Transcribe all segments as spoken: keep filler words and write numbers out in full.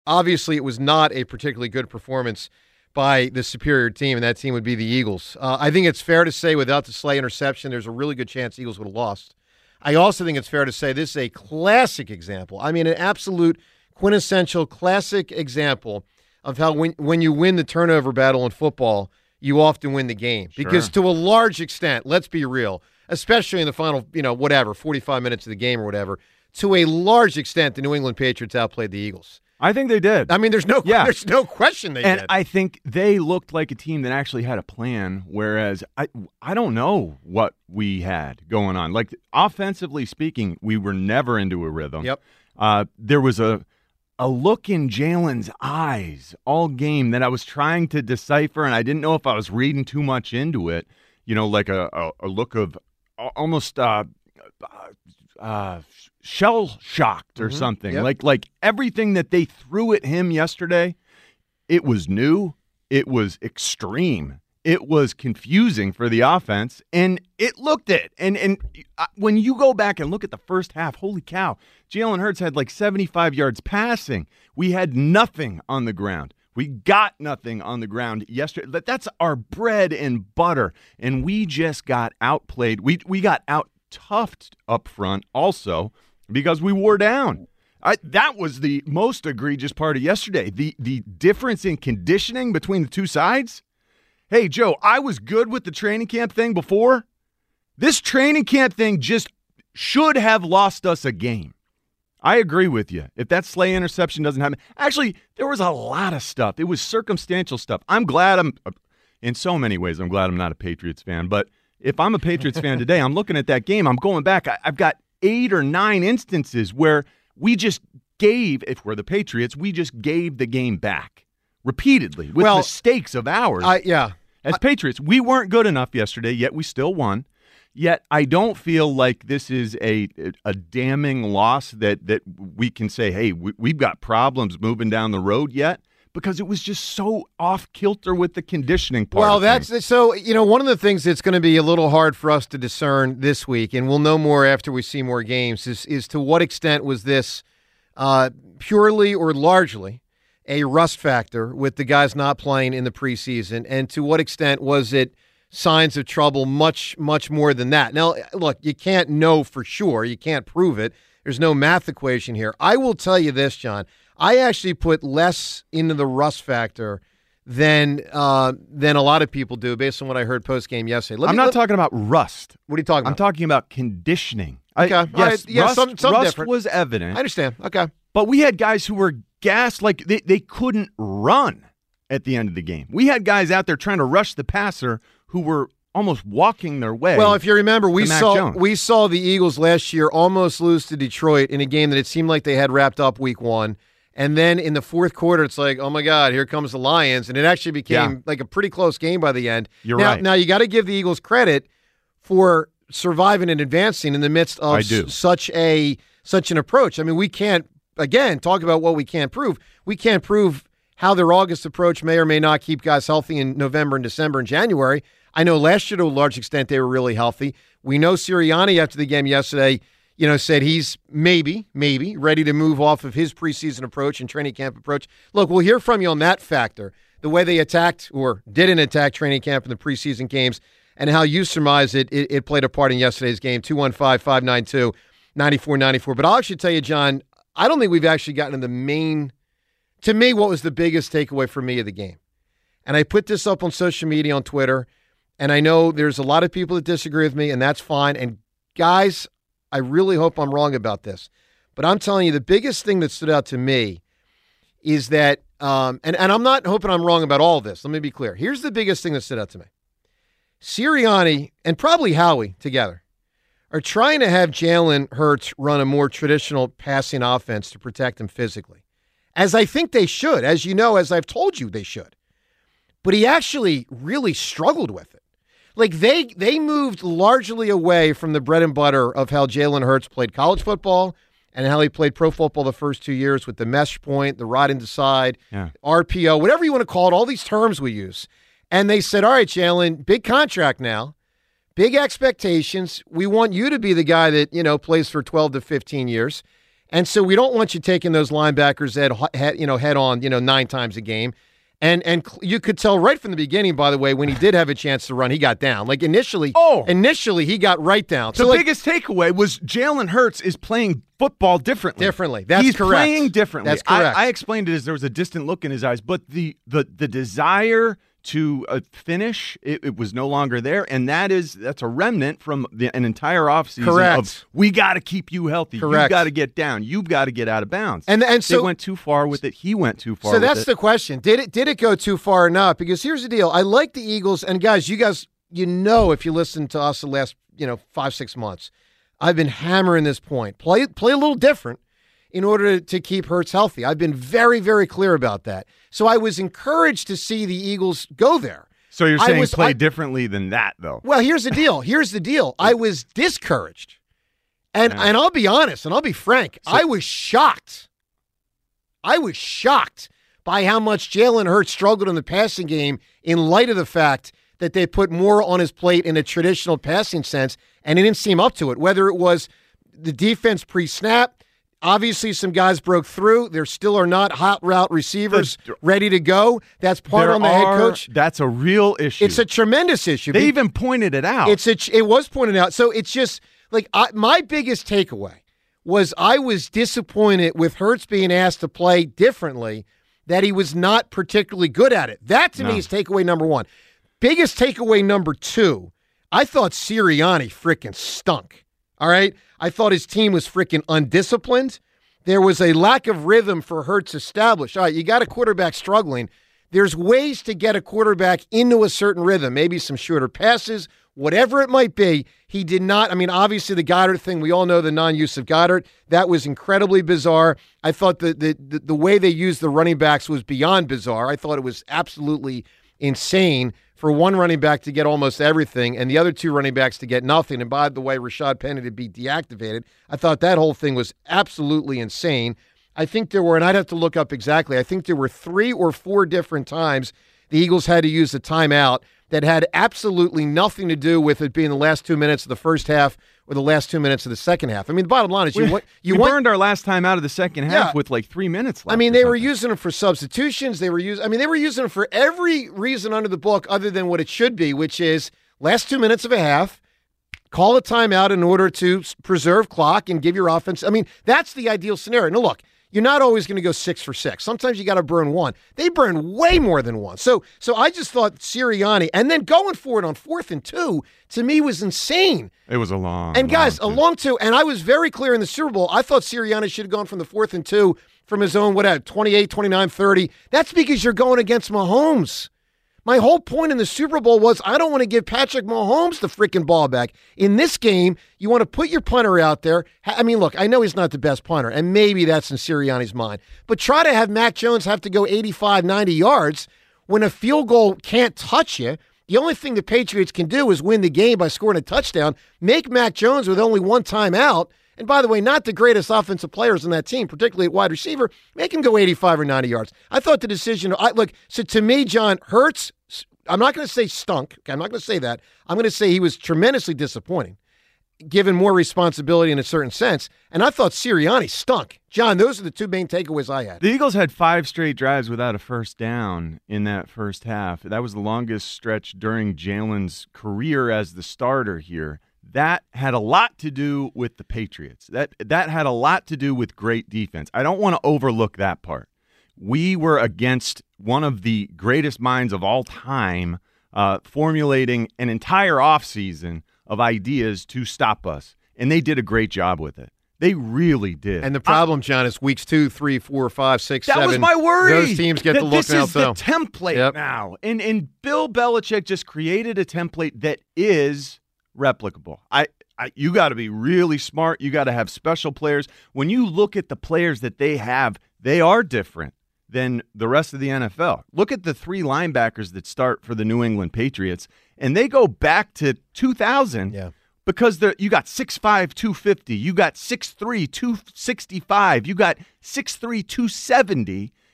obviously it was not a particularly good performance by the superior team, and that team would be the Eagles. Uh, I think it's fair to say without the Slay interception, there's a really good chance the Eagles would have lost. I also think it's fair to say this is a classic example. I mean, an absolute quintessential classic example of how when, when you win the turnover battle in football, you often win the game. Sure. Because to a large extent, let's be real, especially in the final, you know, whatever, forty-five minutes of the game or whatever, to a large extent, the New England Patriots outplayed the Eagles. I think they did. I mean, there's no yeah. there's no question they and did. And I think they looked like a team that actually had a plan, whereas I I don't know what we had going on. Like, offensively speaking, we were never into a rhythm. Yep. Uh, there was a a look in Jalen's eyes all game that I was trying to decipher, and I didn't know if I was reading too much into it. You know, like a, a, a look of almost uh, uh, shell-shocked or mm-hmm. something. Yep. Like like everything that they threw at him yesterday, it was new, it was extreme, it was confusing for the offense, and it looked it. And and when you go back and look at the first half, holy cow, Jalen Hurts had like seventy-five yards passing. We had nothing on the ground. We got nothing on the ground yesterday. That's our bread and butter, and we just got outplayed. We we got out-toughed up front also because we wore down. I, that was the most egregious part of yesterday. The the difference in conditioning between the two sides. Hey, Joe, I was good with the training camp thing before. This training camp thing just should have lost us a game. I agree with you. If that Slay interception doesn't happen, actually, there was a lot of stuff. It was circumstantial stuff. I'm glad I'm, in so many ways, I'm glad I'm not a Patriots fan. But if I'm a Patriots fan today, I'm looking at that game. I'm going back. I, I've got eight or nine instances where we just gave, if we're the Patriots, we just gave the game back repeatedly with well, mistakes of ours. I, yeah. As I, Patriots, we weren't good enough yesterday, yet we still won. Yet I don't feel like this is a a damning loss that, that we can say, hey, we, we've got problems moving down the road yet, because it was just so off kilter with the conditioning part. Well, of that's things. so, you know, one of the things that's going to be a little hard for us to discern this week, and we'll know more after we see more games, is, is to what extent was this uh, purely or largely a rust factor with the guys not playing in the preseason, and to what extent was it signs of trouble much, much more than that. Now, look, you can't know for sure. You can't prove it. There's no math equation here. I will tell you this, John. I actually put less into the rust factor than uh, than a lot of people do based on what I heard post-game yesterday. Let I'm me, not let, talking about rust. What are you talking about? I'm talking about conditioning. Okay. I, yes, right. yeah, rust, some, some rust different. was evident. I understand. Okay. But we had guys who were gassed, like they, they couldn't run at the end of the game. We had guys out there trying to rush the passer who were almost walking their way. Well, if you remember, we saw Jones. we saw the Eagles last year almost lose to Detroit in a game that it seemed like they had wrapped up week one. And then in the fourth quarter, it's like, oh, my God, here comes the Lions. And it actually became yeah. like a pretty close game by the end. You're now, right. Now, you got to give the Eagles credit for surviving and advancing in the midst of I do. s- such a such an approach. I mean, we can't, again, talk about what we can't prove. We can't prove how their August approach may or may not keep guys healthy in November and December and January. I know last year to a large extent they were really healthy. We know Sirianni after the game yesterday, you know, said he's maybe, maybe ready to move off of his preseason approach and training camp approach. Look, we'll hear from you on that factor, the way they attacked or didn't attack training camp in the preseason games, and how you surmise it, it, it played a part in yesterday's game, two one five, five nine two, nine four nine four. But I'll actually tell you, John, I don't think we've actually gotten to the main, to me, what was the biggest takeaway for me of the game. And I put this up on social media, on Twitter, and I know there's a lot of people that disagree with me, and that's fine. And guys, I really hope I'm wrong about this. But I'm telling you, the biggest thing that stood out to me is that, um, and, and I'm not hoping I'm wrong about all of this. Let me be clear. Here's the biggest thing that stood out to me. Sirianni and probably Howie together are trying to have Jalen Hurts run a more traditional passing offense to protect him physically, as I think they should, as you know, as I've told you they should. But he actually really struggled with it. Like, they they moved largely away from the bread and butter of how Jalen Hurts played college football and how he played pro football the first two years with the mesh point, the rod inside, yeah. R P O, whatever you want to call it, all these terms we use. And they said, all right, Jalen, big contract now, big expectations. We want you to be the guy that, you know, plays for twelve to fifteen years. And so we don't want you taking those linebackers head, head you know, head on, you know, nine times a game. And and you could tell right from the beginning, by the way, when he did have a chance to run, he got down. Like initially, oh. initially he got right down. The so like, biggest takeaway was Jalen Hurts is playing football differently. Differently. That's He's correct. He's playing differently. That's correct. I, I explained it as there was a distant look in his eyes, but the the the desire to uh, finish, it, it was no longer there, and that is that's a remnant from the, an entire offseason Correct. of we got to keep you healthy. Correct. You've got to get down. You've got to get out of bounds. And and so they went too far with it. He went too far. So with that's it. the question. Did it did it go too far or not? Because here's the deal. I like the Eagles, and guys, you guys, you know, if you listen to us the last, you know, five, six months, I've been hammering this point. Play play a little different in order to, to keep Hurts healthy. I've been very, very clear about that. So I was encouraged to see the Eagles go there. So you're saying was, play I, differently than that, though? Well, here's the deal. Here's the deal. I was discouraged. And yeah. and I'll be honest, and I'll be frank, so, I was shocked. I was shocked by how much Jalen Hurts struggled in the passing game in light of the fact that they put more on his plate in a traditional passing sense, and he didn't seem up to it, whether it was the defense pre-snap. Obviously, some guys broke through. There still are not hot route receivers the, ready to go. That's part on the are, head coach. That's a real issue. It's a tremendous issue. They even pointed it out. It's a, It was pointed out. So it's just like I, my biggest takeaway was I was disappointed with Hurts being asked to play differently, that he was not particularly good at it. That, to no. me, is takeaway number one. Biggest takeaway number two, I thought Sirianni freaking stunk. All right? I thought his team was freaking undisciplined. There was a lack of rhythm for Hurts established. All right, you got a quarterback struggling. There's ways to get a quarterback into a certain rhythm, maybe some shorter passes, whatever it might be. He did not. I mean, obviously the Goddard thing, we all know the non-use of Goddard. That was incredibly bizarre. I thought the, the, the, the way they used the running backs was beyond bizarre. I thought it was absolutely insane for one running back to get almost everything and the other two running backs to get nothing. And by the way, Rashad Penny to be deactivated. I thought that whole thing was absolutely insane. I think there were, and I'd have to look up exactly, I think there were three or four different times the Eagles had to use a timeout that had absolutely nothing to do with it being the last two minutes of the first half or the last two minutes of the second half. I mean, the bottom line is you we, want you we want, burned our last time out of the second half yeah. with like three minutes left. I mean, they something. were using them for substitutions. They were using. I mean, they were using them for every reason under the book other than what it should be, which is last two minutes of a half. Call a timeout in order to preserve clock and give your offense. I mean, that's the ideal scenario. Now, look. You're not always going to go six for six. Sometimes you got to burn one. They burned way more than one. So so I just thought Sirianni, and then going for it on fourth and two, to me was insane. It was a long And guys, long a long two, and I was very clear in the Super Bowl, I thought Sirianni should have gone from the fourth and two from his own, whatever, twenty-eight, twenty-nine, thirty. That's because you're going against Mahomes. My whole point in the Super Bowl was I don't want to give Patrick Mahomes the freaking ball back. In this game, you want to put your punter out there. I mean, look, I know he's not the best punter, and maybe that's in Sirianni's mind, but try to have Mac Jones have to go eighty-five, ninety yards when a field goal can't touch you. The only thing the Patriots can do is win the game by scoring a touchdown. Make Mac Jones with only one timeout. And by the way, not the greatest offensive players on that team, particularly at wide receiver. Make him go eighty-five or ninety yards. I thought the decision, I, look, so to me, John, Hurts, I'm not going to say stunk. Okay, I'm not going to say that. I'm going to say he was tremendously disappointing, given more responsibility in a certain sense. And I thought Sirianni stunk. John, those are the two main takeaways I had. The Eagles had five straight drives without a first down in that first half. That was the longest stretch during Jalen's career as the starter here. That had a lot to do with the Patriots. That that had a lot to do with great defense. I don't want to overlook that part. We were against one of the greatest minds of all time uh, formulating an entire offseason of ideas to stop us, and they did a great job with it. They really did. And the problem, John, is weeks two, three, four, five, six, that seven. was my worry. Those teams get that the look this now. This is so. the template yep. now. And, and Bill Belichick just created a template that is replicable. I, I you got to be really smart. You got to have special players. When you look at the players that they have, they are different than the rest of the N F L. Look at the three linebackers that start for the New England Patriots, and they go back to two thousand yeah. because you got six five, two fifty, you got six three, two sixty-five, you got six three, two seventy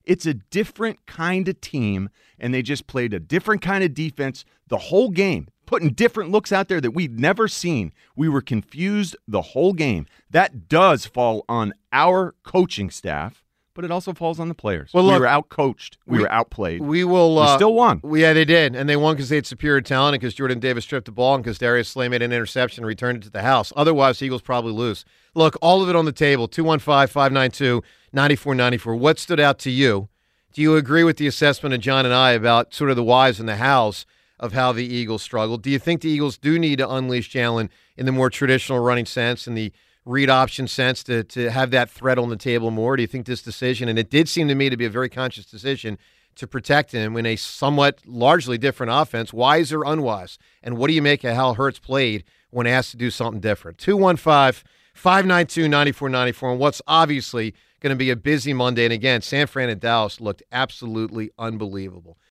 It's a different kind of team, and they just played a different kind of defense the whole game, putting different looks out there that we'd never seen. We were confused the whole game. That does fall on our coaching staff, but it also falls on the players. Well, look, we were outcoached. We, we were outplayed. We will uh, we still won. Yeah, they did, and they won because they had superior talent, and because Jordan Davis stripped the ball, and because Darius Slay made an interception and returned it to the house. Otherwise, the Eagles probably lose. Look, all of it on the table. two one five, five nine two, nine four nine four. What stood out to you? Do you agree with the assessment of John and I about sort of the whys and the hows of how the Eagles struggled? Do you think the Eagles do need to unleash Jalen in the more traditional running sense and the read option sense to, to have that threat on the table more? Do you think this decision, and it did seem to me to be a very conscious decision to protect him in a somewhat largely different offense, wise or unwise? And what do you make of how Hurts played when asked to do something different? two one five, five nine two, nine four nine four, and what's obviously going to be a busy Monday. And again, San Fran and Dallas looked absolutely unbelievable.